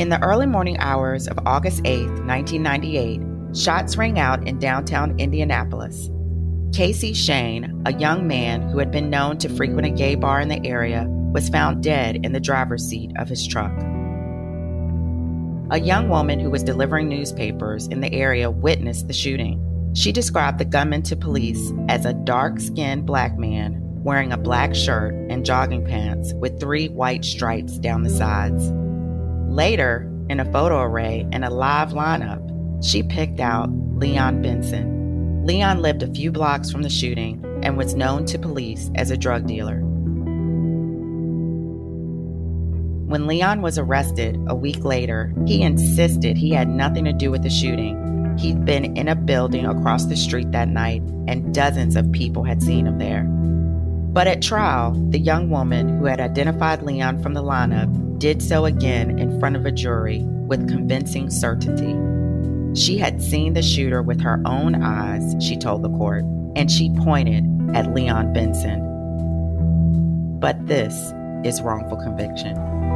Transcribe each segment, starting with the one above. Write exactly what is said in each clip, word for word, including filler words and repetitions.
In the early morning hours of August eighth, nineteen ninety-eight, shots rang out in downtown Indianapolis. Casey Shane, a young man who had been known to frequent a gay bar in the area, was found dead in the driver's seat of his truck. A young woman who was delivering newspapers in the area witnessed the shooting. She described the gunman to police as a dark-skinned black man wearing a black shirt and jogging pants with three white stripes down the sides. Later, in a photo array and a live lineup, she picked out Leon Benson. Leon lived a few blocks from the shooting and was known to police as a drug dealer. When Leon was arrested a week later, he insisted he had nothing to do with the shooting. He'd been in a building across the street that night, and dozens of people had seen him there. But at trial, the young woman who had identified Leon from the lineup did so again in front of a jury with convincing certainty. She had seen the shooter with her own eyes, she told the court, and she pointed at Leon Benson. But this is wrongful conviction.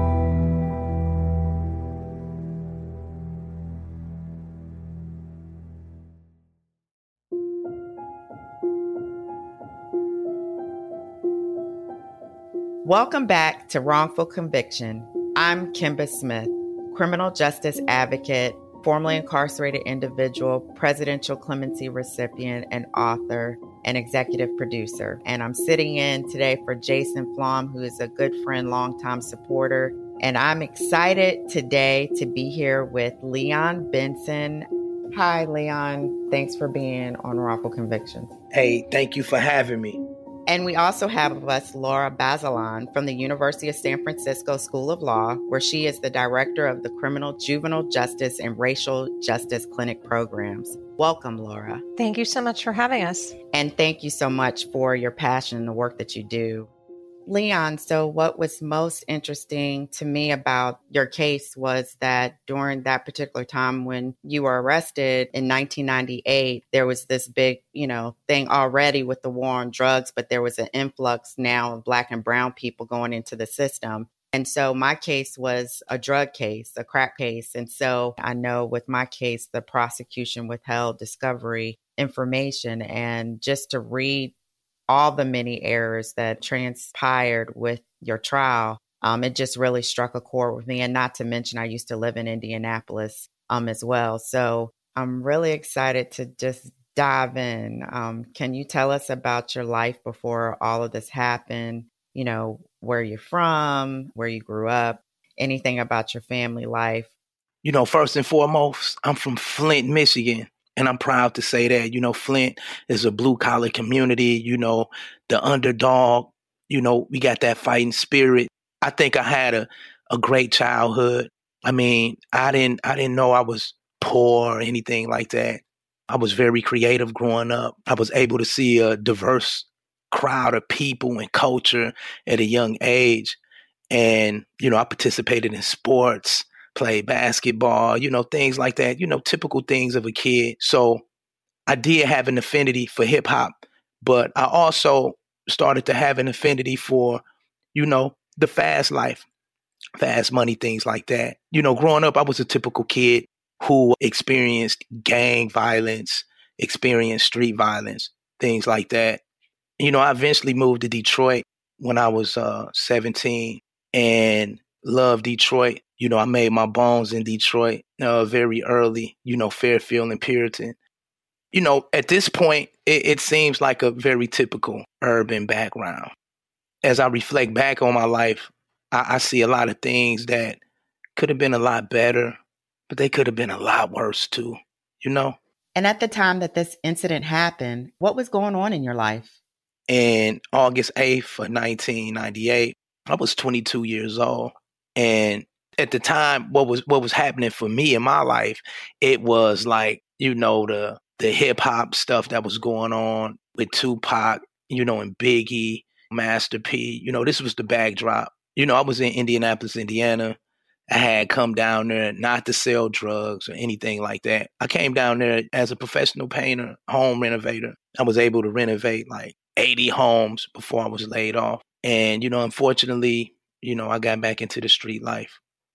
Welcome back to Wrongful Conviction. I'm Kimba Smith, criminal justice advocate, formerly incarcerated individual, presidential clemency recipient, and author, and executive producer. And I'm sitting in today for Jason Flom, who is a good friend, longtime supporter. And I'm excited today to be here with Leon Benson. Hi, Leon. Thanks for being on Wrongful Convictions. Hey, thank you for having me. And we also have with us Laura Bazelon from the University of San Francisco School of Law, where she is the director of the Criminal Juvenile Justice and Racial Justice Clinic programs. Welcome, Laura. Thank you so much for having us. And thank you so much for your passion and the work that you do. Leon, so what was most interesting to me about your case was that during that particular time when you were arrested in nineteen ninety-eight, there was this big, you know, thing already with the war on drugs, but there was an influx now of Black and brown people going into the system. And so my case was a drug case, a crack case. And so I know with my case, the prosecution withheld discovery information. And just to read all the many errors that transpired with your trial, um, it just really struck a chord with me. And not to mention, I used to live in Indianapolis um, as well. So I'm really excited to just dive in. Um, can you tell us about your life before all of this happened? You know, where you're from, where you grew up, anything about your family life? You know, first and foremost, I'm from Flint, Michigan. And I'm proud to say that, you know, Flint is a blue collar community, you know, the underdog, you know, we got that fighting spirit. I think I had a, a great childhood. I mean, I didn't I didn't know I was poor or anything like that. I was very creative growing up. I was able to see a diverse crowd of people and culture at a young age. And, you know, I participated in sports, played basketball, you know, things like that, you know, typical things of a kid. So I did have an affinity for hip hop, but I also started to have an affinity for, you know, the fast life, fast money, things like that. You know, growing up, I was a typical kid who experienced gang violence, experienced street violence, things like that. You know, I eventually moved to Detroit when I was uh, seventeen and loved Detroit. You know, I made my bones in Detroit uh, very early, you know, Fairfield and Puritan. You know, at this point, it, it seems like a very typical urban background. As I reflect back on my life, I, I see a lot of things that could have been a lot better, but they could have been a lot worse too, you know? And at the time that this incident happened, what was going on in your life? And August eighth of nineteen ninety-eight, I was twenty-two years old. And at the time, what was what was happening for me in my life, it was like, you know, the the hip hop stuff that was going on with Tupac, you know, and Biggie, Master P. You know, this was the backdrop. You know, I was in Indianapolis, Indiana. I had come down there not to sell drugs or anything like that. I came down there as a professional painter, home renovator. I was able to renovate like eighty homes before I was laid off. And, you know, unfortunately, you know, I got back into the street life.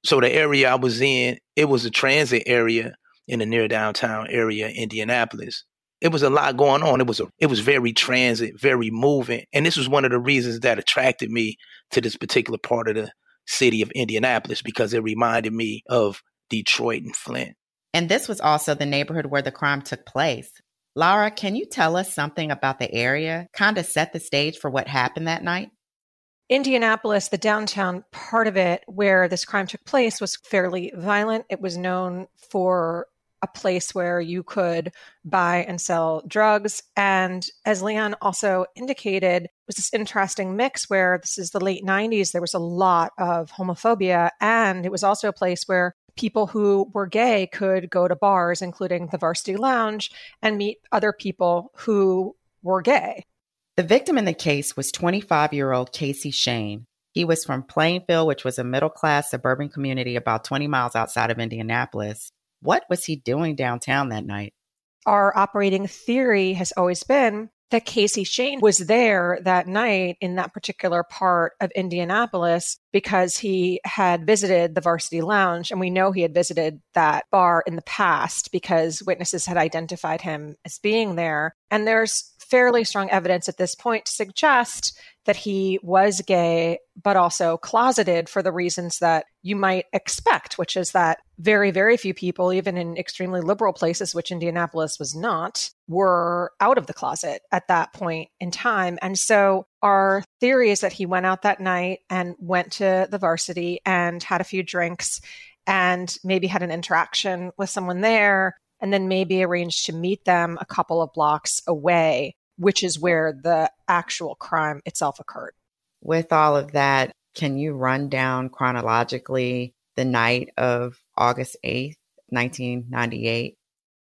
So the area I was in, it was a transit area in the near downtown area, Indianapolis. It was a lot going on. It was a, it was very transit, very moving. And this was one of the reasons that attracted me to this particular part of the city of Indianapolis, because it reminded me of Detroit and Flint. And this was also the neighborhood where the crime took place. Laura, can you tell us something about the area? Kind of set the stage for what happened that night? Indianapolis, the downtown part of it where this crime took place, was fairly violent. It was known for a place where you could buy and sell drugs. And as Leon also indicated, it was this interesting mix where this is the late nineties. There was a lot of homophobia. And it was also a place where people who were gay could go to bars, including the Varsity Lounge, and meet other people who were gay. The victim in the case was twenty-five-year-old Casey Shane. He was from Plainfield, which was a middle-class suburban community about twenty miles outside of Indianapolis. What was he doing downtown that night? Our operating theory has always been that Casey Shane was there that night in that particular part of Indianapolis because he had visited the Varsity Lounge. And we know he had visited that bar in the past because witnesses had identified him as being there. And there's fairly strong evidence at this point to suggest that he was gay, but also closeted for the reasons that you might expect, which is that very, very few people, even in extremely liberal places, which Indianapolis was not, were out of the closet at that point in time. And so our theory is that he went out that night and went to the Varsity and had a few drinks and maybe had an interaction with someone there, and then maybe arranged to meet them a couple of blocks away, which is where the actual crime itself occurred. With all of that, can you run down chronologically the night of August eighth, nineteen ninety-eight?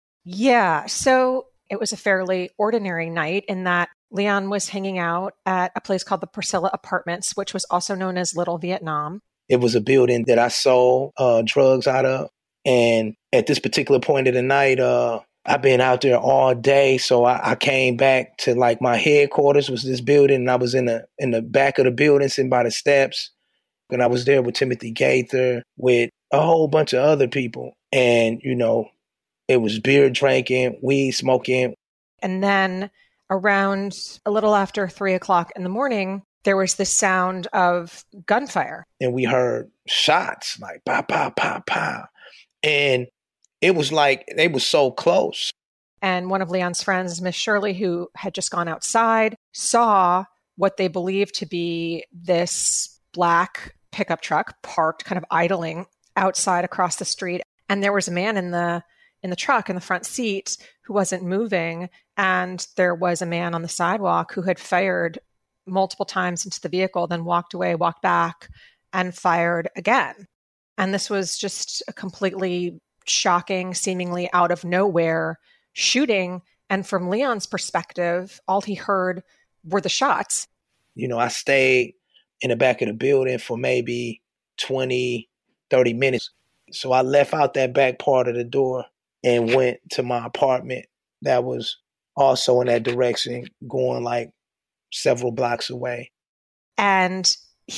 Yeah, so it was a fairly ordinary night in that Leon was hanging out at a place called the Priscilla Apartments, which was also known as Little Vietnam. It was a building that I sold uh, drugs out of. And at this particular point of the night, uh, I've been out there all day. So I, I came back to like my headquarters was this building. And I was in the in the back of the building, sitting by the steps. And I was there with Timothy Gaither, with a whole bunch of other people. And, you know, it was beer drinking, weed smoking. And then around a little after three o'clock in the morning, there was the sound of gunfire. And we heard shots like pow, pow, pow, pow. And it was like they were so close. And one of Leon's friends, Miss Shirley, who had just gone outside, saw what they believed to be this black pickup truck parked kind of idling outside across the street. And there was a man in the in the truck in the front seat who wasn't moving. And there was a man on the sidewalk who had fired multiple times into the vehicle, then walked away, walked back, and fired again. And this was just a completely shocking, seemingly out of nowhere shooting. And from Leon's perspective, all he heard were the shots. You know, I stayed in the back of the building for maybe twenty, thirty minutes. So I left out that back part of the door and went to my apartment that was also in that direction, going like several blocks away. And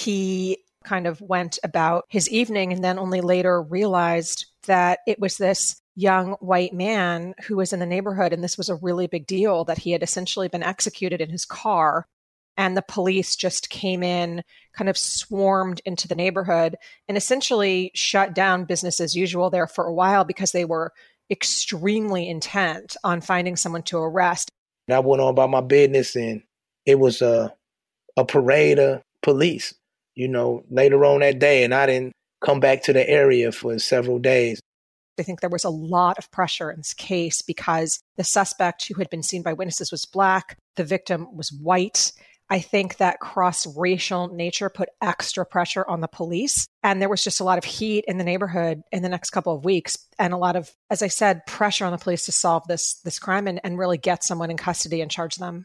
he kind of went about his evening and then only later realized that it was this young white man who was in the neighborhood. And this was a really big deal, that he had essentially been executed in his car. And the police just came in, kind of swarmed into the neighborhood and essentially shut down business as usual there for a while because they were extremely intent on finding someone to arrest. And I went on about my business, and it was a, a parade of police, you know, later on that day. And I didn't come back to the area for several days. I think there was a lot of pressure in this case because the suspect, who had been seen by witnesses, was black. The victim was white. I think that cross-racial nature put extra pressure on the police. And there was just a lot of heat in the neighborhood in the next couple of weeks. And a lot of, as I said, pressure on the police to solve this, this crime and, and really get someone in custody and charge them.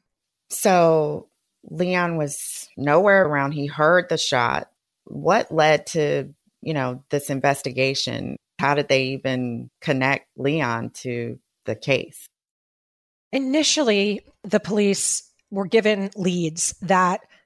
So Leon was nowhere around. He heard the shot. What led to, you know, this investigation? How did they even connect Leon to the case? Initially, the police were given leads that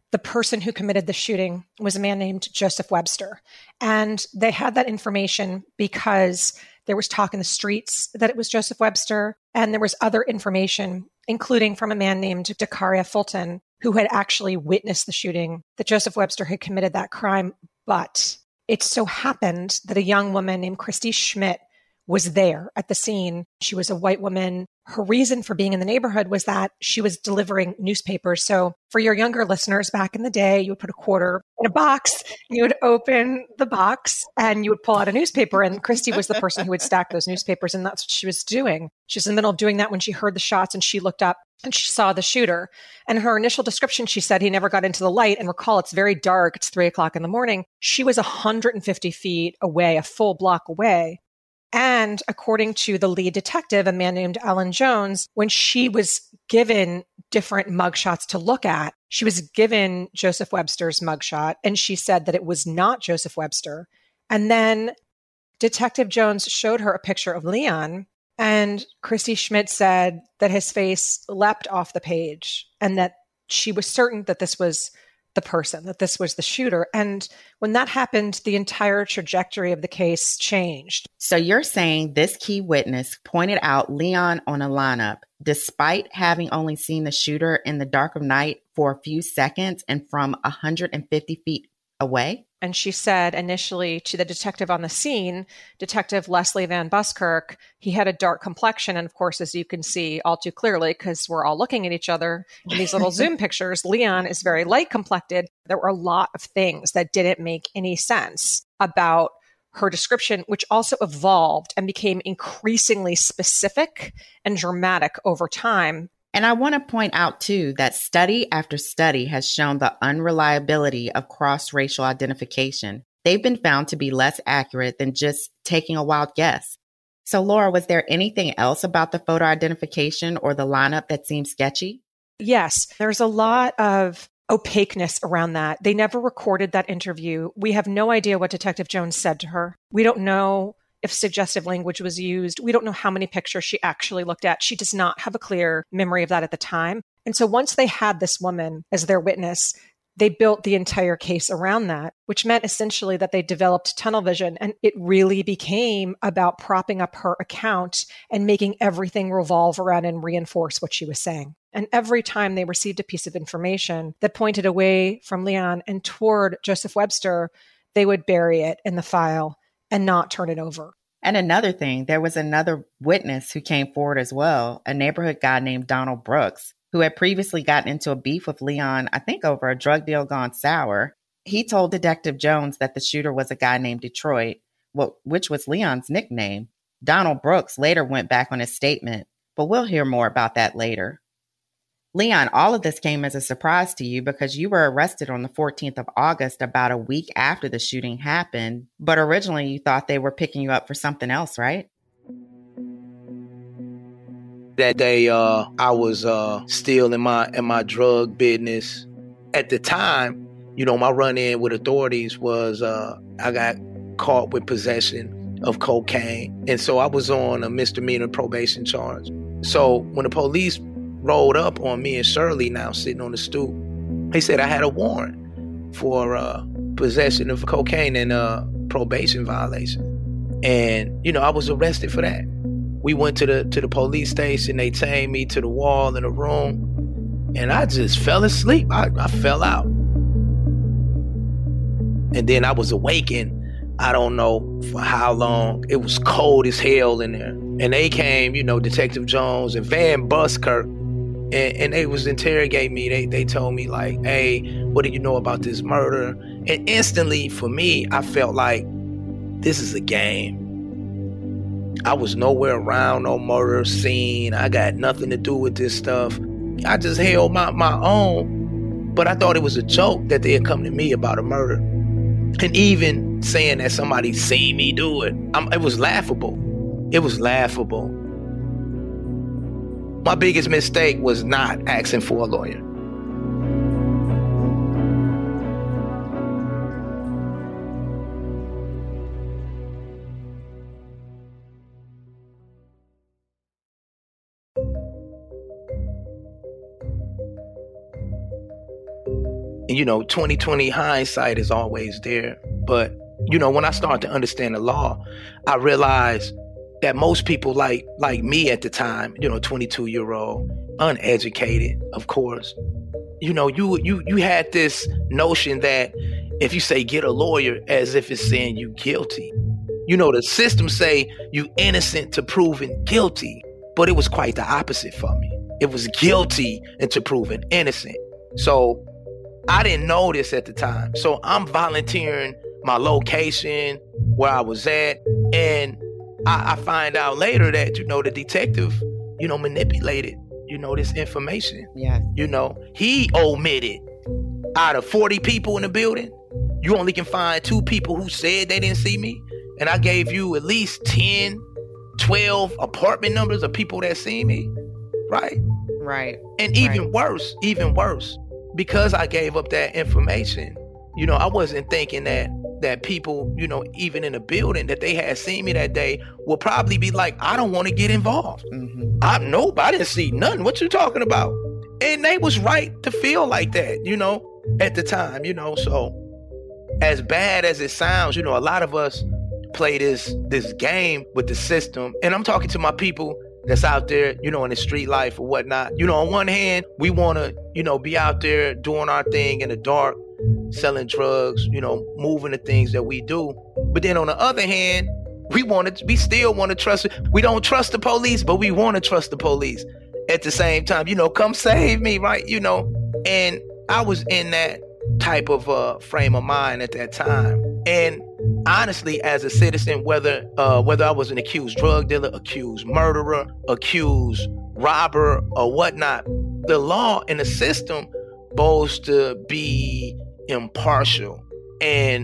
the person who committed the shooting was a man named Joseph Webster. And they had that information because there was talk in the streets that it was Joseph Webster. And there was other information, including from a man named Dakaria Fulton, who had actually witnessed the shooting, that Joseph Webster had committed that crime. But it so happened that a young woman named Christy Schmidt was there at the scene. She was a white woman. Her reason for being in the neighborhood was that she was delivering newspapers. So for your younger listeners, back in the day, you would put a quarter in a box, you would open the box and you would pull out a newspaper. And Christy was the person who would stack those newspapers. And that's what she was doing. She was in the middle of doing that when she heard the shots and she looked up and she saw the shooter. And her initial description, she said he never got into the light. And recall, it's very dark. It's three o'clock in the morning. She was one hundred fifty feet away, a full block away. And according to the lead detective, a man named Alan Jones, when she was given different mugshots to look at, she was given Joseph Webster's mugshot, and she said that it was not Joseph Webster. And then Detective Jones showed her a picture of Leon, and Christy Schmidt said that his face leapt off the page and that she was certain that this was the person, that this was the shooter. And when that happened, the entire trajectory of the case changed. So you're saying this key witness pointed out Leon on a lineup, despite having only seen the shooter in the dark of night for a few seconds and from one hundred fifty feet away? And she said initially to the detective on the scene, Detective Leslie Van Buskirk, he had a dark complexion. And of course, as you can see all too clearly, because we're all looking at each other in these little Zoom pictures, Leon is very light complected. There were a lot of things that didn't make any sense about her description, which also evolved and became increasingly specific and dramatic over time. And I want to point out, too, that study after study has shown the unreliability of cross-racial identification. They've been found to be less accurate than just taking a wild guess. So, Laura, was there anything else about the photo identification or the lineup that seemed sketchy? Yes, there's a lot of opaqueness around that. They never recorded that interview. We have no idea what Detective Jones said to her. We don't know if suggestive language was used. We don't know how many pictures she actually looked at. She does not have a clear memory of that at the time. And so once they had this woman as their witness, they built the entire case around that, which meant essentially that they developed tunnel vision. And it really became about propping up her account and making everything revolve around and reinforce what she was saying. And every time they received a piece of information that pointed away from Leon and toward Joseph Webster, they would bury it in the file and not turn it over. And another thing, there was another witness who came forward as well, a neighborhood guy named Donald Brooks, who had previously gotten into a beef with Leon, I think over a drug deal gone sour. He told Detective Jones that the shooter was a guy named Detroit, which was Leon's nickname. Donald Brooks later went back on his statement, but we'll hear more about that later. Leon, all of this came as a surprise to you because you were arrested on the fourteenth of August, about a week after the shooting happened. But originally you thought they were picking you up for something else, right? That day, uh, I was uh, still in my in my drug business. At the time, you know, my run-in with authorities was uh, I got caught with possession of cocaine. And so I was on a misdemeanor probation charge. So when the police rolled up on me and Shirley, now sitting on the stoop, they said I had a warrant for uh, possession of cocaine and uh, probation violation. And, you know, I was arrested for that. We went to the to the police station. They chained me to the wall in a room, and I just fell asleep. I, I fell out. And then I was awakened, I don't know for how long. It was cold as hell in there. And they came, you know, Detective Jones and Van Buskirk, and, and they was interrogating me. They they told me, like, hey, what do you know about this murder? And instantly, for me, I felt like this is a game. I was nowhere around no murder scene. I got nothing to do with this stuff. I just held my, my own, but I thought it was a joke that they had come to me about a murder. And even saying that somebody seen me do it, I'm, it was laughable. It was laughable. My biggest mistake was not asking for a lawyer. And, you know, twenty twenty hindsight is always there. But, you know, when I started to understand the law, I realized that most people like like me at the time, you know, twenty-two-year-old, uneducated, of course, you know, you you you had this notion that if you say get a lawyer, as if it's saying you guilty. You know, the system say you innocent to proven guilty, but it was quite the opposite for me. It was guilty into proven innocent. So I didn't know this at the time. So I'm volunteering my location, where I was at, and I, I find out later that, you know, the detective, you know, manipulated, you know, this information. Yeah. You know, he omitted out of forty people in the building, you only can find two people who said they didn't see me. And I gave you at least ten, twelve apartment numbers of people that see me. Right? Right. And even right. worse, even worse, because I gave up that information, you know, I wasn't thinking that that people, you know, even in the building that they had seen me that day will probably be like, I don't want to get involved. Mm-hmm. I nope, I didn't see nothing. What you talking about? And they was right to feel like that, you know, at the time, you know. So as bad as it sounds, you know, a lot of us play this this game with the system. And I'm talking to my people that's out there, you know, in the street life or whatnot. You know, on one hand, we want to, you know, be out there doing our thing in the dark, selling drugs, you know, moving the things that we do. But then on the other hand, we want to, we still want to trust, we don't trust the police, but we want to trust the police at the same time, you know, come save me, right? You know, and I was in that type of uh, frame of mind at that time. And honestly, as a citizen, whether uh, whether I was an accused drug dealer, accused murderer, accused robber or whatnot, the law and the system supposed to be impartial. And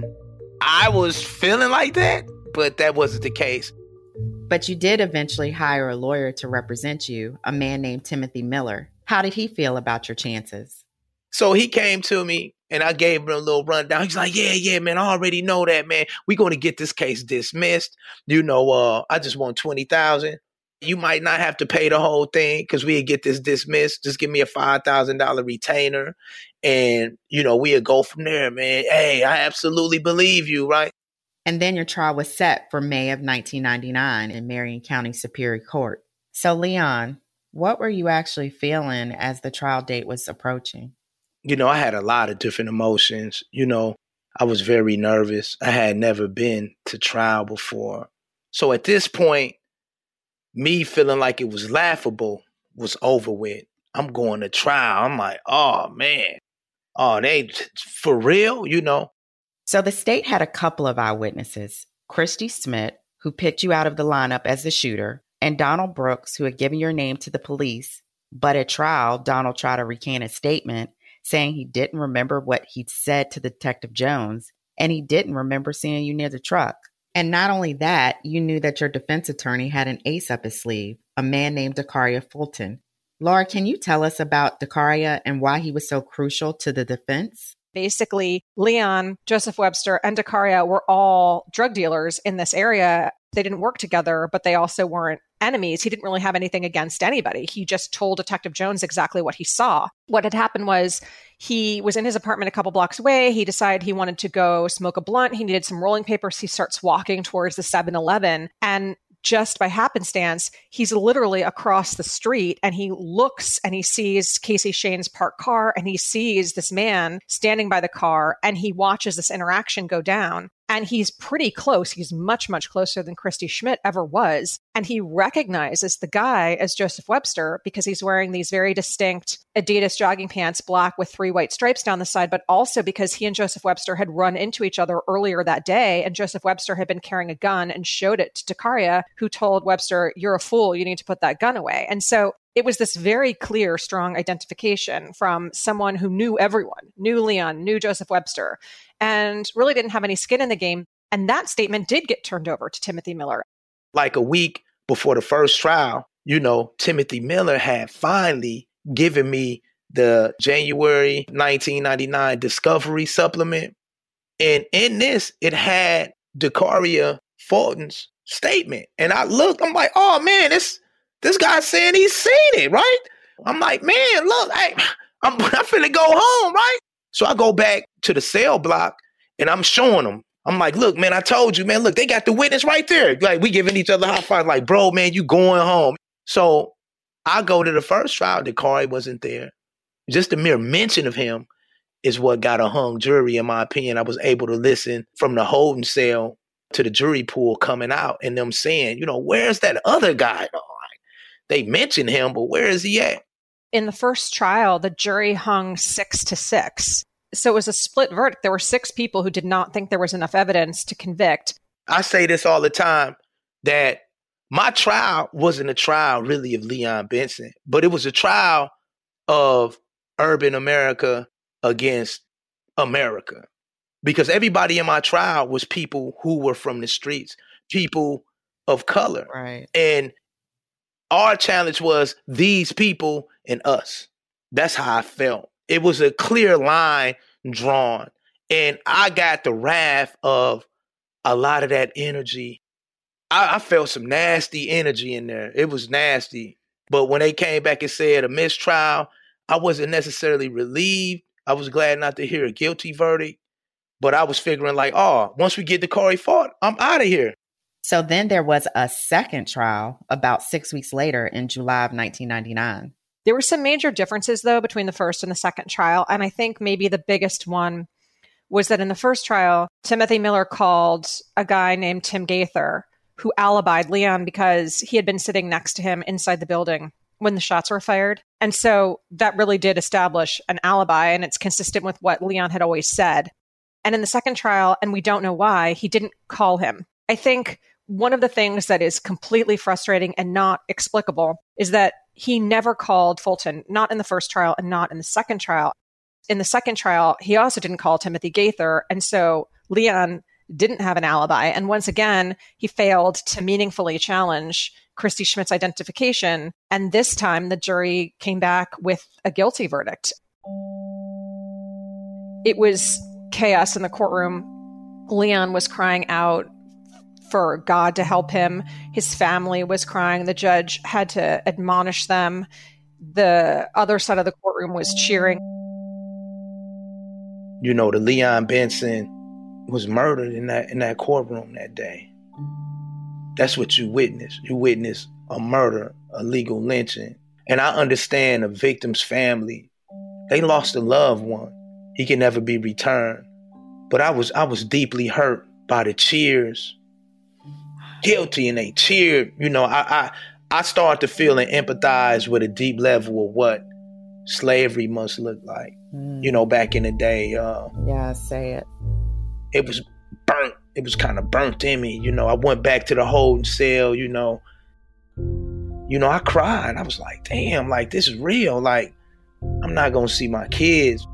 I was feeling like that, but that wasn't the case. But you did eventually hire a lawyer to represent you, a man named Timothy Miller. How did he feel about your chances? So he came to me and I gave him a little rundown. He's like, yeah, yeah, man, I already know that, man. We're going to get this case dismissed. You know, uh, I just want twenty thousand dollars. You might not have to pay the whole thing because we'll get this dismissed. Just give me a five thousand dollars retainer. And, you know, we'll go from there, man. Hey, I absolutely believe you, right? And then your trial was set for May of nineteen ninety-nine in Marion County Superior Court. So, Leon, what were you actually feeling as the trial date was approaching? You know, I had a lot of different emotions. You know, I was very nervous. I had never been to trial before. So at this point, me feeling like it was laughable was over with. I'm going to trial. I'm like, oh, man. Oh, they for real, you know? So the state had a couple of eyewitnesses, Christy Smith, who picked you out of the lineup as the shooter, and Donald Brooks, who had given your name to the police. But at trial, Donald tried to recant his statement, saying he didn't remember what he'd said to Detective Jones, and he didn't remember seeing you near the truck. And not only that, you knew that your defense attorney had an ace up his sleeve, a man named Dakaria Fulton. Laura, can you tell us about Dakaria and why he was so crucial to the defense? Basically, Leon, Joseph Webster, and Dakaria were all drug dealers in this area. They didn't work together, but they also weren't enemies. He didn't really have anything against anybody. He just told Detective Jones exactly what he saw. What had happened was he was in his apartment a couple blocks away. He decided he wanted to go smoke a blunt. He needed some rolling papers. He starts walking towards the seven eleven, and just by happenstance, he's literally across the street, and he looks and he sees Casey Shane's parked car, and he sees this man standing by the car, and he watches this interaction go down. And he's pretty close. He's much, much closer than Christy Schmidt ever was. And he recognizes the guy as Joseph Webster because he's wearing these very distinct Adidas jogging pants, black with three white stripes down the side, but also because he and Joseph Webster had run into each other earlier that day. And Joseph Webster had been carrying a gun and showed it to Dakaria, who told Webster, "You're a fool. You need to put that gun away." And so it was this very clear, strong identification from someone who knew everyone, knew Leon, knew Joseph Webster, and really didn't have any skin in the game. And that statement did get turned over to Timothy Miller. Like a week before the first trial, you know, Timothy Miller had finally given me the January nineteen ninety-nine Discovery Supplement. And in this, it had Dakaria Fulton's statement. And I looked, I'm like, oh man, this this guy's saying he's seen it, right? I'm like, man, look, hey, I'm, I'm finna go home, right? So I go back to the cell block and I'm showing them. I'm like, look, man, I told you, man, look, they got the witness right there. Like, we giving each other high five, like, bro, man, you going home. So I go to the first trial. Dakari wasn't there. Just the mere mention of him is what got a hung jury, in my opinion. I was able to listen from the holding cell to the jury pool coming out and them saying, you know, where's that other guy? Oh, like, they mentioned him, but where is he at? In the first trial, the jury hung six to six. So it was a split verdict. There were six people who did not think there was enough evidence to convict. I say this all the time, that my trial wasn't a trial really of Leon Benson, but it was a trial of urban America against America. Because everybody in my trial was people who were from the streets, people of color. Right. And our challenge was these people and us. That's how I felt. It was a clear line drawn. And I got the wrath of a lot of that energy. I, I felt some nasty energy in there. It was nasty. But when they came back and said a mistrial, I wasn't necessarily relieved. I was glad not to hear a guilty verdict. But I was figuring like, oh, once we get Dakari fought, I'm out of here. So then there was a second trial about six weeks later in July of nineteen ninety-nine. There were some major differences, though, between the first and the second trial. And I think maybe the biggest one was that in the first trial, Timothy Miller called a guy named Tim Gaither, who alibied Leon because he had been sitting next to him inside the building when the shots were fired. And so that really did establish an alibi, and it's consistent with what Leon had always said. And in the second trial, and we don't know why, he didn't call him. I think one of the things that is completely frustrating and not explicable is that he never called Fulton, not in the first trial and not in the second trial. In the second trial, he also didn't call Timothy Gaither. And so Leon didn't have an alibi. And once again, he failed to meaningfully challenge Christy Schmidt's identification. And this time, the jury came back with a guilty verdict. It was chaos in the courtroom. Leon was crying out for God to help him. His family was crying. The judge had to admonish them. The other side of the courtroom was cheering. You know, the Leon Benson was murdered in that in that courtroom that day. That's what you witnessed. You witnessed a murder, a legal lynching. And I understand a victim's family. They lost a loved one. He can never be returned. But I was I was deeply hurt by the cheers. Guilty, and they cheered. You know, I I, I started to feel and empathize with a deep level of what slavery must look like. Mm. You know, back in the day. Uh, yeah, say it. It was burnt. It was kind of burnt in me. You know, I went back to the holding cell, you know. You know, I cried. I was like, damn, like, this is real. Like, I'm not going to see my kids.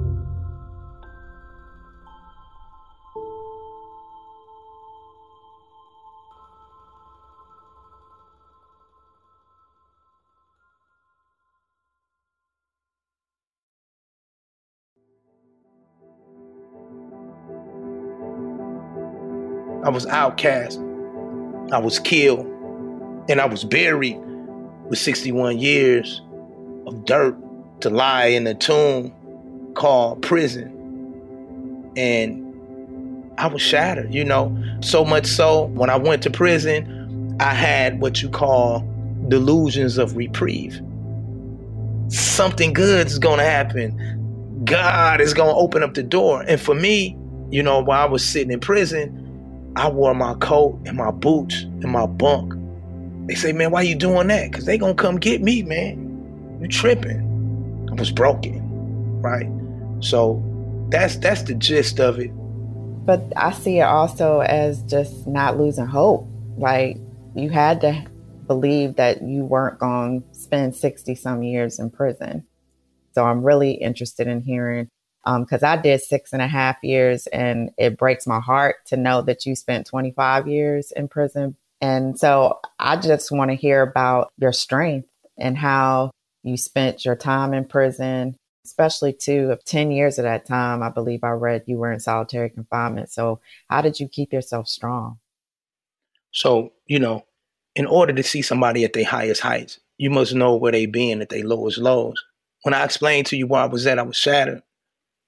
I was outcast. I was killed. And I was buried with sixty-one years of dirt to lie in a tomb called prison. And I was shattered, you know. So much so, when I went to prison, I had what you call delusions of reprieve. Something good is going to happen. God is going to open up the door. And for me, you know, while I was sitting in prison, I wore my coat and my boots and my bunk. They say, man, why you doing that? Because they going to come get me, man. You tripping. I was broken, right? So that's that's the gist of it. But I see it also as just not losing hope. Like, you had to believe that you weren't going to spend sixty some years in prison. So I'm really interested in hearing, because um, I did six and a half years, and it breaks my heart to know that you spent twenty-five years in prison. And so I just want to hear about your strength and how you spent your time in prison, especially too, of ten years of that time. I believe I read you were in solitary confinement. So how did you keep yourself strong? So, you know, in order to see somebody at their highest heights, you must know where they been at their lowest lows. When I explained to you where I was at, I was shattered.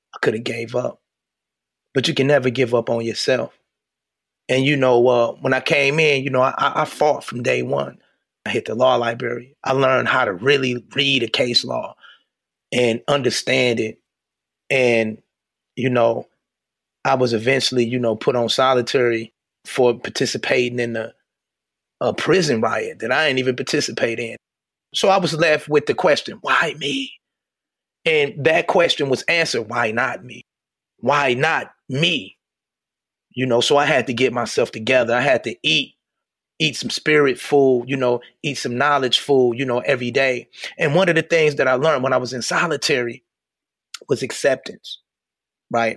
I could have gave up. But you can never give up on yourself. And, you know, uh, when I came in, you know, I, I fought from day one. I hit the law library. I learned how to really read a case law and understand it. And, you know, I was eventually, you know, put on solitary for participating in the a prison riot that I didn't even participate in. So I was left with the question, why me? And that question was answered, why not me? Why not me? You know, so I had to get myself together. I had to eat, eat some spirit food, you know, eat some knowledge food, you know, every day. And one of the things that I learned when I was in solitary was acceptance, right?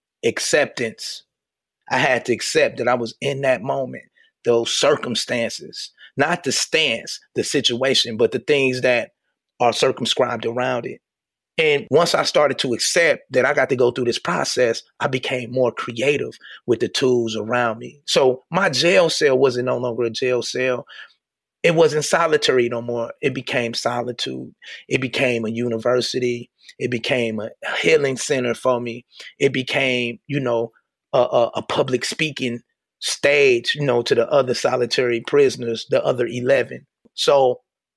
Acceptance. I had to accept that I was in that moment, those circumstances, not the stance, the situation, but the things that are circumscribed around it. And once I started to accept that I got to go through this process, I became more creative with the tools around me. So my jail cell wasn't no longer a jail cell. It wasn't solitary no more. It became solitude. It became a university. It became a healing center for me. It became, you know, a, a, a public speaking stage, you know, to the other solitary prisoners, the other eleven. So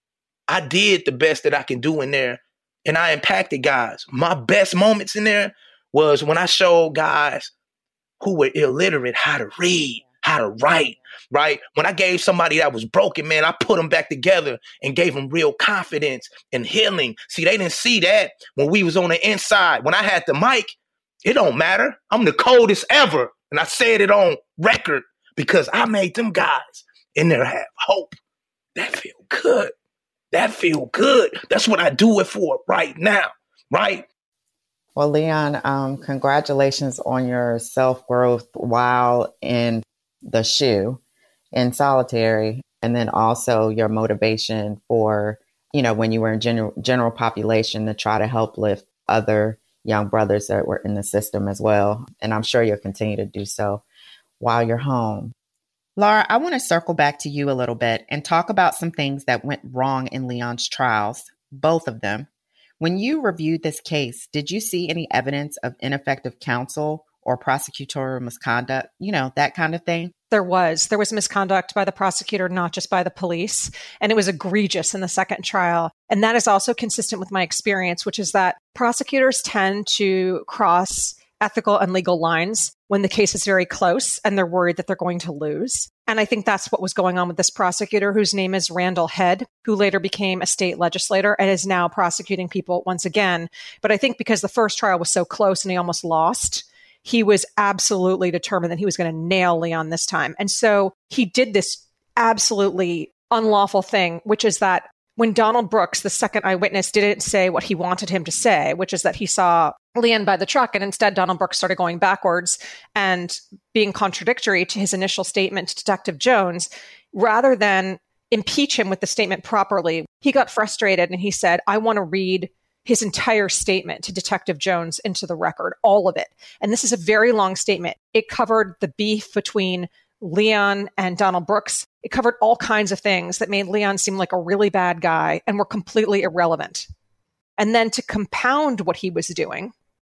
I did the best that I can do in there. And I impacted guys. My best moments in there was when I showed guys who were illiterate how to read, how to write, right? When I gave somebody that was broken, man, I put them back together and gave them real confidence and healing. See, they didn't see that when we was on the inside. When I had the mic, it don't matter. I'm the coldest ever. And I said it on record because I made them guys in there have hope. That feel good. That feel good. That's what I do it for right now, right? Well, Leon, um, congratulations on your self-growth while in the SHU, in solitary, and then also your motivation for, you know, when you were in general, general population to try to help lift other young brothers that were in the system as well. And I'm sure you'll continue to do so while you're home. Laura, I want to circle back to you a little bit and talk about some things that went wrong in Leon's trials, both of them. When you reviewed this case, did you see any evidence of ineffective counsel or prosecutorial misconduct, you know, that kind of thing? There was. There was misconduct by the prosecutor, not just by the police. And it was egregious in the second trial. And that is also consistent with my experience, which is that prosecutors tend to cross ethical and legal lines when the case is very close and they're worried that they're going to lose. And I think that's what was going on with this prosecutor, whose name is Randall Head, who later became a state legislator and is now prosecuting people once again. But I think because the first trial was so close and he almost lost, he was absolutely determined that he was going to nail Leon this time. And so he did this absolutely unlawful thing, which is that when Donald Brooks, the second eyewitness, didn't say what he wanted him to say, which is that he saw Leon by the truck, and instead Donald Brooks started going backwards and being contradictory to his initial statement to Detective Jones, rather than impeach him with the statement properly, he got frustrated and he said, I want to read his entire statement to Detective Jones into the record, all of it. And this is a very long statement. It covered the beef between Leon and Donald Brooks. It covered all kinds of things that made Leon seem like a really bad guy and were completely irrelevant. And then to compound what he was doing,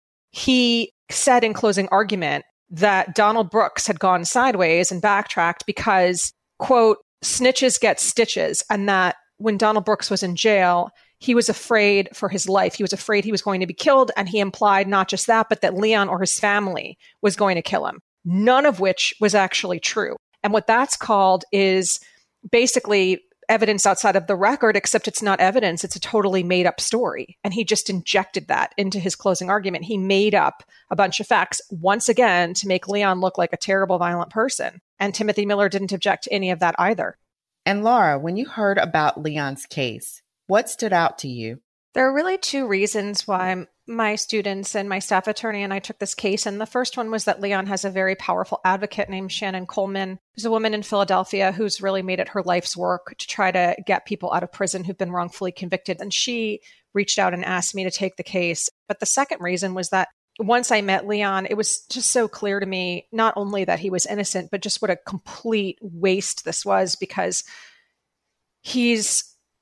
he said in closing argument that Donald Brooks had gone sideways and backtracked because, quote, snitches get stitches, and that when Donald Brooks was in jail, he was afraid for his life. He was afraid he was going to be killed, and he implied not just that, but that Leon or his family was going to kill him, none of which was actually true. And what that's called is basically evidence outside of the record, except it's not evidence. It's a totally made up story. And he just injected that into his closing argument. He made up a bunch of facts once again to make Leon look like a terrible, violent person. And Timothy Miller didn't object to any of that either. And Laura, when you heard about Leon's case, what stood out to you? There are really two reasons why my students and my staff attorney and I took this case. And the first one was that Leon has a very powerful advocate named Shannon Coleman, who's a woman in Philadelphia who's really made it her life's work to try to get people out of prison who've been wrongfully convicted. And she reached out and asked me to take the case. But the second reason was that once I met Leon, it was just so clear to me, not only that he was innocent, but just what a complete waste this was, because he's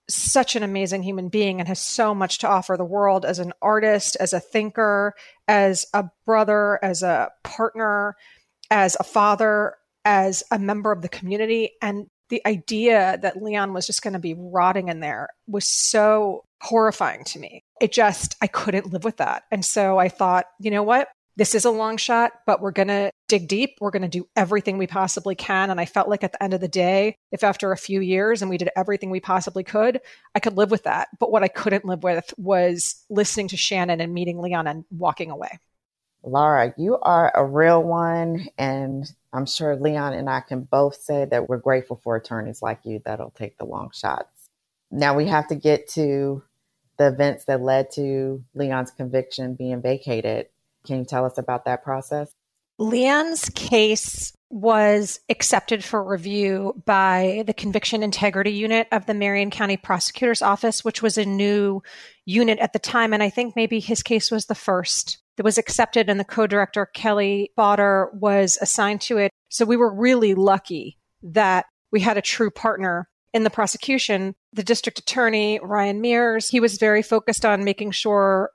such an amazing human being and has so much to offer the world as an artist, as a thinker, as a brother, as a partner, as a father, as a member of the community. And the idea that Leon was just going to be rotting in there was so horrifying to me. It just, I couldn't live with that. And so I thought, you know what? This is a long shot, but we're going to dig deep. We're going to do everything we possibly can. And I felt like at the end of the day, if after a few years and we did everything we possibly could, I could live with that. But what I couldn't live with was listening to Shannon and meeting Leon and walking away. Laura, you are a real one. And I'm sure Leon and I can both say that we're grateful for attorneys like you that'll take the long shots. Now we have to get to the events that led to Leon's conviction being vacated. Can you tell us about that process? Leon's case was accepted for review by the Conviction Integrity Unit of the Marion County Prosecutor's Office, which was a new unit at the time. And I think maybe his case was the first that was accepted, and the co-director, Kelly Botter, was assigned to it. So we were really lucky that we had a true partner in the prosecution. The district attorney, Ryan Mears, he was very focused on making sure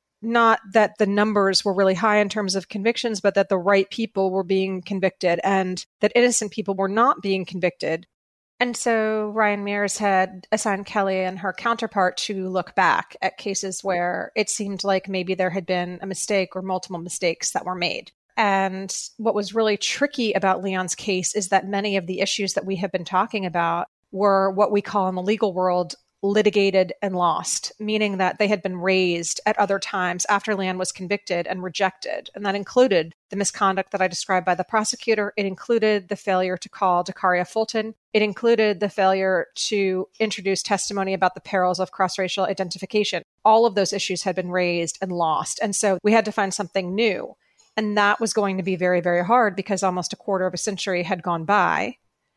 not that the numbers were really high in terms of convictions, but that the right people were being convicted and that innocent people were not being convicted. And so Ryan Mears had assigned Kelly and her counterpart to look back at cases where it seemed like maybe there had been a mistake or multiple mistakes that were made. And what was really tricky about Leon's case is that many of the issues that we have been talking about were what we call in the legal world litigated and lost, meaning that they had been raised at other times after Leon was convicted and rejected. And that included the misconduct that I described by the prosecutor. It included the failure to call Dakaria Fulton. It included the failure to introduce testimony about the perils of cross-racial identification. All of those issues had been raised and lost. And so we had to find something new. And that was going to be very, very hard because almost a quarter of a century had gone by.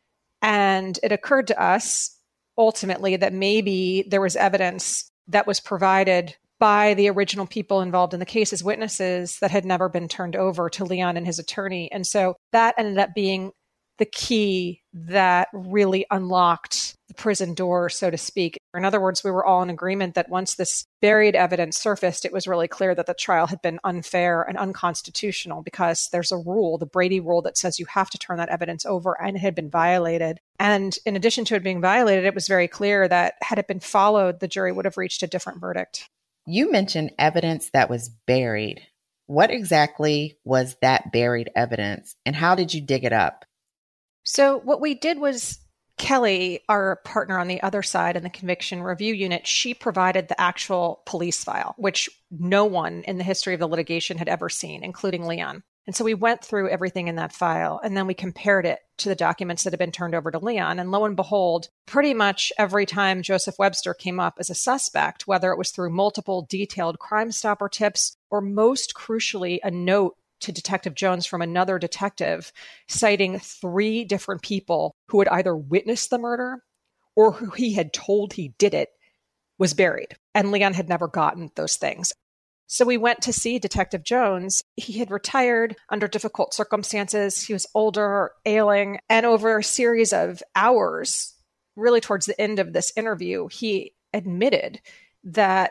And it occurred to us ultimately that maybe there was evidence that was provided by the original people involved in the case as witnesses that had never been turned over to Leon and his attorney. And so that ended up being the key that really unlocked the prison door, so to speak. In other words, we were all in agreement that once this buried evidence surfaced, it was really clear that the trial had been unfair and unconstitutional because there's a rule, the Brady rule, that says you have to turn that evidence over, and it had been violated. And in addition to it being violated, it was very clear that had it been followed, the jury would have reached a different verdict. You mentioned evidence that was buried. What exactly was that buried evidence, and how did you dig it up? So what we did was Kelly, our partner on the other side in the conviction review unit, she provided the actual police file, which no one in the history of the litigation had ever seen, including Leon. And so we went through everything in that file, and then we compared it to the documents that had been turned over to Leon. And lo and behold, pretty much every time Joseph Webster came up as a suspect, whether it was through multiple detailed Crime Stopper tips or most crucially, a note to Detective Jones from another detective citing three different people who had either witnessed the murder or who he had told he did it, was buried. And Leon had never gotten those things. So we went to see Detective Jones. He had retired under difficult circumstances. He was older, ailing, and over a series of hours, really towards the end of this interview, he admitted that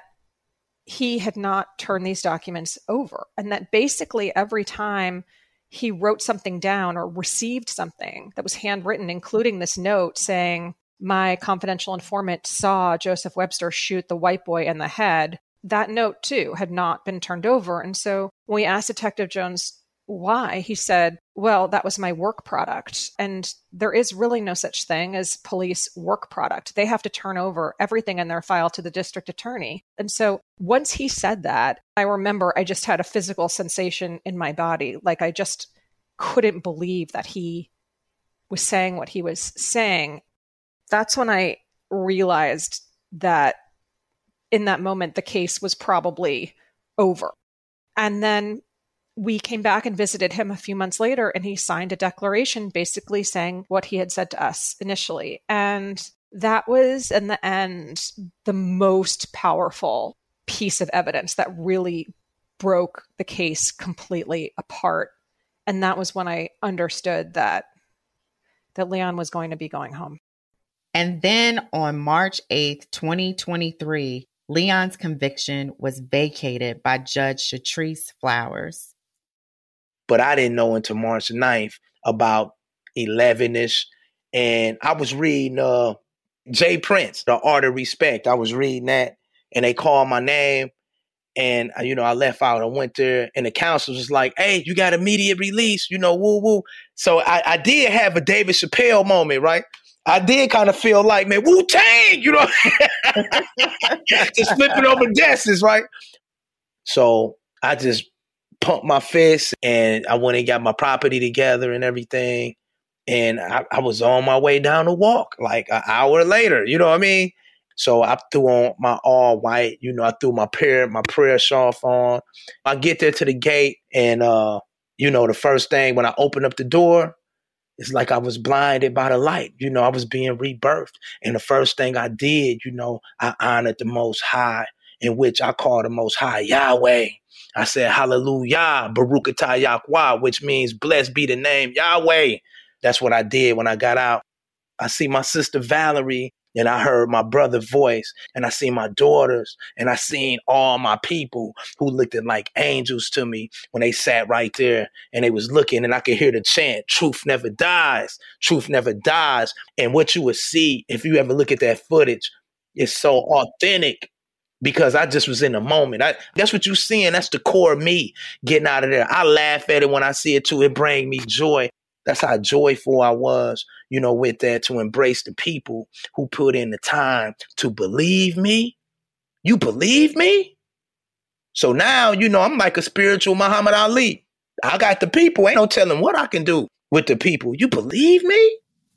he had not turned these documents over, and that basically every time he wrote something down or received something that was handwritten, including this note saying, "My confidential informant saw Joseph Webster shoot the white boy in the head," that note too had not been turned over. And so when we asked Detective Jones why, he said, well, that was my work product. And there is really no such thing as police work product. They have to turn over everything in their file to the district attorney. And so once he said that, I remember I just had a physical sensation in my body. Like I just couldn't believe that he was saying what he was saying. That's when I realized that in that moment, the case was probably over. And then we came back and visited him a few months later, and he signed a declaration basically saying what he had said to us initially. And that was, in the end, the most powerful piece of evidence that really broke the case completely apart. And that was when I understood that that Leon was going to be going home. And then on March eighth, twenty twenty-three, Leon's conviction was vacated by Judge Shatrice Flowers. But I didn't know until March ninth, about eleven-ish. And I was reading uh, Jay Prince, The Art of Respect. I was reading that, and they called my name. And, you know, I left out. I went there, and the counsel was like, hey, you got immediate release, you know, woo, woo. So I, I did have a David Chappelle moment, right? I did kind of feel like, man, Wu-Tang, you know, just flipping over desks, right? So I just pumped my fist, and I went and got my property together and everything. And I, I was on my way down the walk like an hour later, you know what I mean? So I threw on my all white, you know, I threw my prayer, my prayer shawl on. I get there to the gate, and, uh, you know, the first thing when I open up the door, it's like I was blinded by the light. You know, I was being rebirthed. And the first thing I did, you know, I honored the Most High, in which I call the Most High Yahweh. I said, hallelujah, Baruch atah Yahweh, which means blessed be the name Yahweh. That's what I did when I got out. I see my sister Valerie, and I heard my brother's voice, and I seen my daughters, and I seen all my people who looked at like angels to me when they sat right there, and they was looking, and I could hear the chant, truth never dies, truth never dies. And what you would see, if you ever look at that footage, it's so authentic because I just was in the moment. I, that's what you're seeing. That's the core of me getting out of there. I laugh at it when I see it too. It brings me joy. That's how joyful I was, you know, with that, to embrace the people who put in the time to believe me. You believe me? So now, you know, I'm like a spiritual Muhammad Ali. I got the people. Ain't no telling what I can do with the people. You believe me?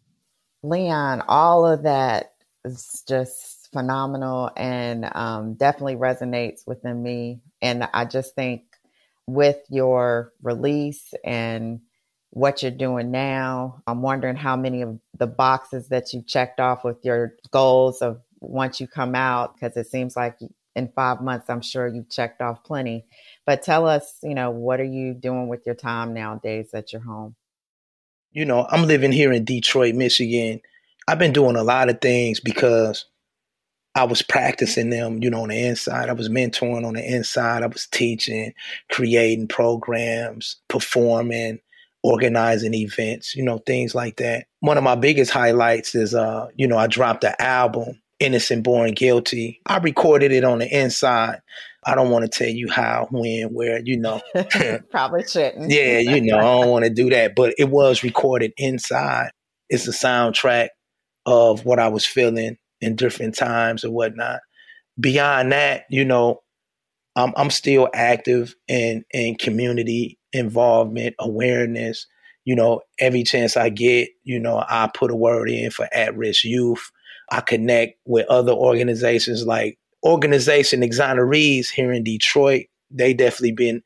Leon, all of that is just phenomenal and um, definitely resonates within me. And I just think with your release and what you're doing now, I'm wondering how many of the boxes that you checked off with your goals of once you come out, because it seems like in five months, I'm sure you checked off plenty. But tell us, you know, what are you doing with your time nowadays at your home? You know, I'm living here in Detroit, Michigan. I've been doing a lot of things because I was practicing them, you know, on the inside. I was mentoring on the inside. I was teaching, creating programs, performing, organizing events, you know, things like that. One of my biggest highlights is, uh, you know, I dropped the album, Innocent Born Guilty. I recorded it on the inside. I don't want to tell you how, when, where, you know. Probably shouldn't. Yeah, you know, I don't want to do that. But it was recorded inside. It's a soundtrack of what I was feeling in different times or whatnot. Beyond that, you know, I'm, I'm still active in, in community involvement, awareness. You know, every chance I get, you know, I put a word in for at-risk youth. I connect with other organizations like Organization Exonerees here in Detroit. They definitely been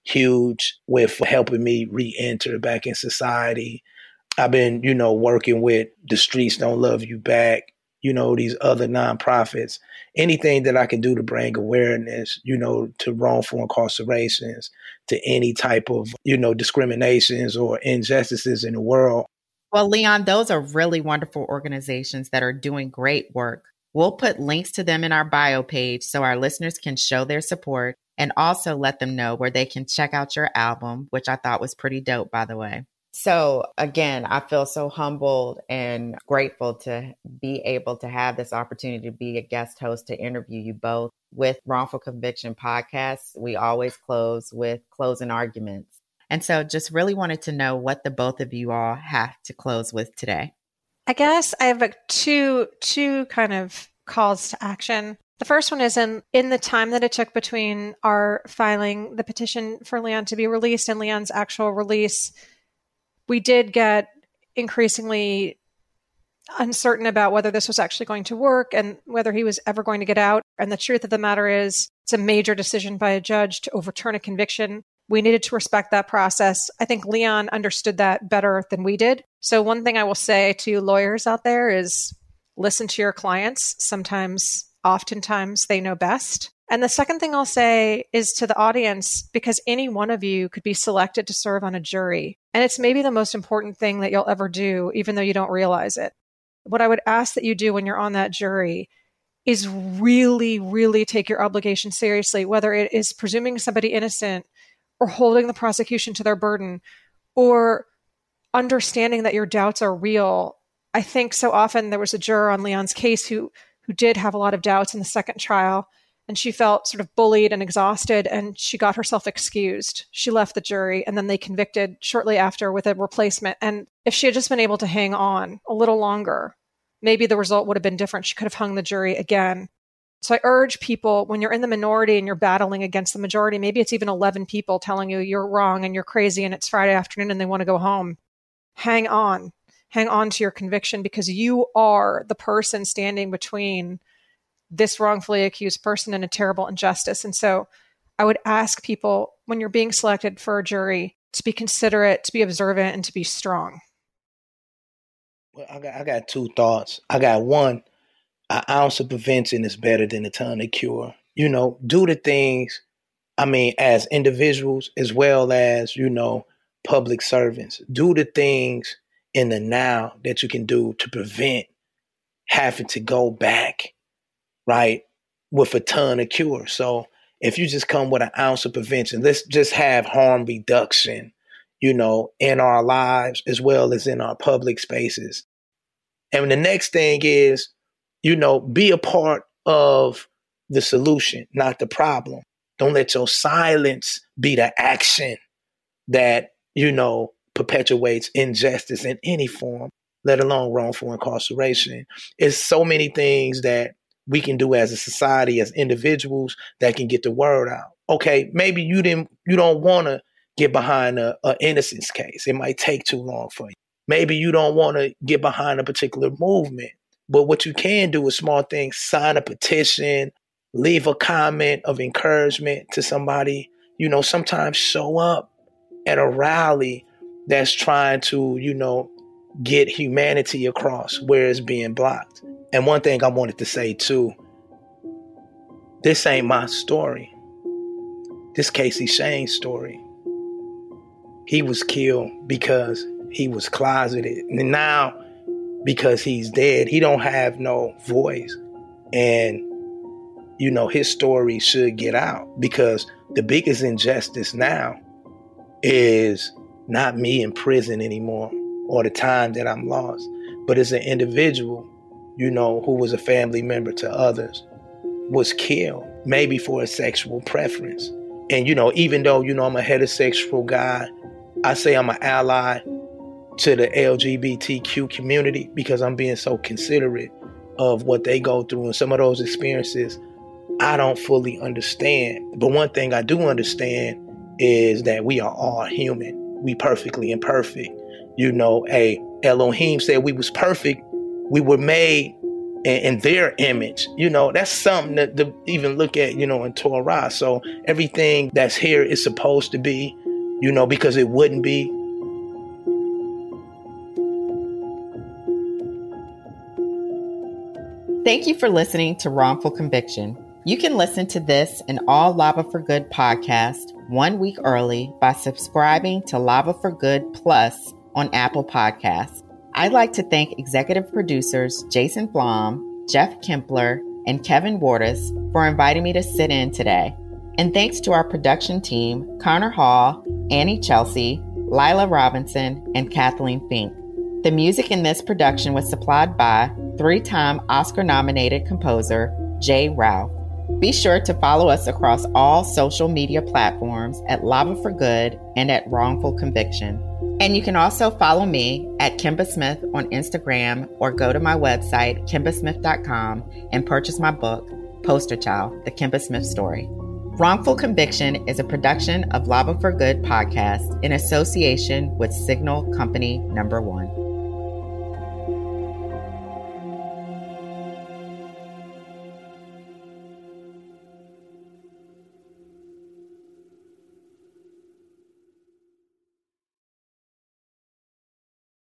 huge with helping me re-enter back in society. I've been, you know, working with The Streets Don't Love You Back, you know, these other nonprofits, anything that I can do to bring awareness, you know, to wrongful incarcerations, to any type of, you know, discriminations or injustices in the world. Well, Leon, those are really wonderful organizations that are doing great work. We'll put links to them in our bio page so our listeners can show their support and also let them know where they can check out your album, which I thought was pretty dope, by the way. So again, I feel so humbled and grateful to be able to have this opportunity to be a guest host to interview you both. With Wrongful Conviction Podcasts, we always close with closing arguments. And so just really wanted to know what the both of you all have to close with today. I guess I have a two two kind of calls to action. The first one is in, in the time that it took between our filing the petition for Leon to be released and Leon's actual release, we did get increasingly uncertain about whether this was actually going to work and whether he was ever going to get out. And the truth of the matter is, it's a major decision by a judge to overturn a conviction. We needed to respect that process. I think Leon understood that better than we did. So one thing I will say to lawyers out there is listen to your clients. Sometimes, oftentimes, they know best. And the second thing I'll say is to the audience, because any one of you could be selected to serve on a jury. And it's maybe the most important thing that you'll ever do, even though you don't realize it. What I would ask that you do when you're on that jury is really, really take your obligation seriously, whether it is presuming somebody innocent or holding the prosecution to their burden or understanding that your doubts are real. I think so often there was a juror on Leon's case who who did have a lot of doubts in the second trial, and she felt sort of bullied and exhausted, and she got herself excused. She left the jury, and then they convicted shortly after with a replacement. And if she had just been able to hang on a little longer, maybe the result would have been different. She could have hung the jury again. So I urge people, when you're in the minority and you're battling against the majority, maybe it's even eleven people telling you you're wrong and you're crazy and it's Friday afternoon and they want to go home. Hang on. Hang on to your conviction, because you are the person standing between this wrongfully accused person and a terrible injustice. And so I would ask people, when you're being selected for a jury, to be considerate, to be observant, and to be strong. Well, I got, I got two thoughts. I got one, an ounce of prevention is better than a ton of cure. You know, do the things, I mean, as individuals as well as, you know, public servants. Do the things in the now that you can do to prevent having to go back, right, with a ton of cure. So if you just come with an ounce of prevention, let's just have harm reduction, you know, in our lives as well as in our public spaces. And the next thing is, you know, be a part of the solution, not the problem. Don't let your silence be the action that, you know, perpetuates injustice in any form, let alone wrongful incarceration. It's so many things that we can do as a society, as individuals, that can get the word out. Okay, maybe you didn't, you don't want to get behind a, a innocence case. It might take too long for you. Maybe you don't want to get behind a particular movement. But what you can do is small things: sign a petition, leave a comment of encouragement to somebody. You know, sometimes show up at a rally that's trying to, you know, get humanity across where it's being blocked. And one thing I wanted to say too, this ain't my story. This Casey Shane's story. He was killed because he was closeted. And now, because he's dead, he don't have no voice. And, you know, his story should get out, because the biggest injustice now is not me in prison anymore or the time that I'm lost, but as an individual, you know, who was a family member to others, was killed, maybe for a sexual preference. And, you know, even though, you know, I'm a heterosexual guy, I say I'm an ally to the L G B T Q community because I'm being so considerate of what they go through. And some of those experiences I don't fully understand. But one thing I do understand is that we are all human. We perfectly imperfect. You know, a Elohim said we was perfect. We were made in, in their image. You know, that's something that to even look at, you know, in Torah. So everything that's here is supposed to be, you know, because it wouldn't be. Thank you for listening to Wrongful Conviction. You can listen to this and all Lava for Good podcasts one week early by subscribing to Lava for Good Plus on Apple Podcasts. I'd like to thank executive producers Jason Blom, Jeff Kempler, and Kevin Wardis for inviting me to sit in today. And thanks to our production team, Connor Hall, Annie Chelsea, Lila Robinson, and Kathleen Fink. The music in this production was supplied by three-time Oscar-nominated composer Jay Ralph. Be sure to follow us across all social media platforms at Lava for Good and at Wrongful Conviction. And you can also follow me at Kimba Smith on Instagram, or go to my website, kimba smith dot com, and purchase my book, Poster Child, The Kimba Smith Story. Wrongful Conviction is a production of Lava for Good podcast in association with Signal Company Number One.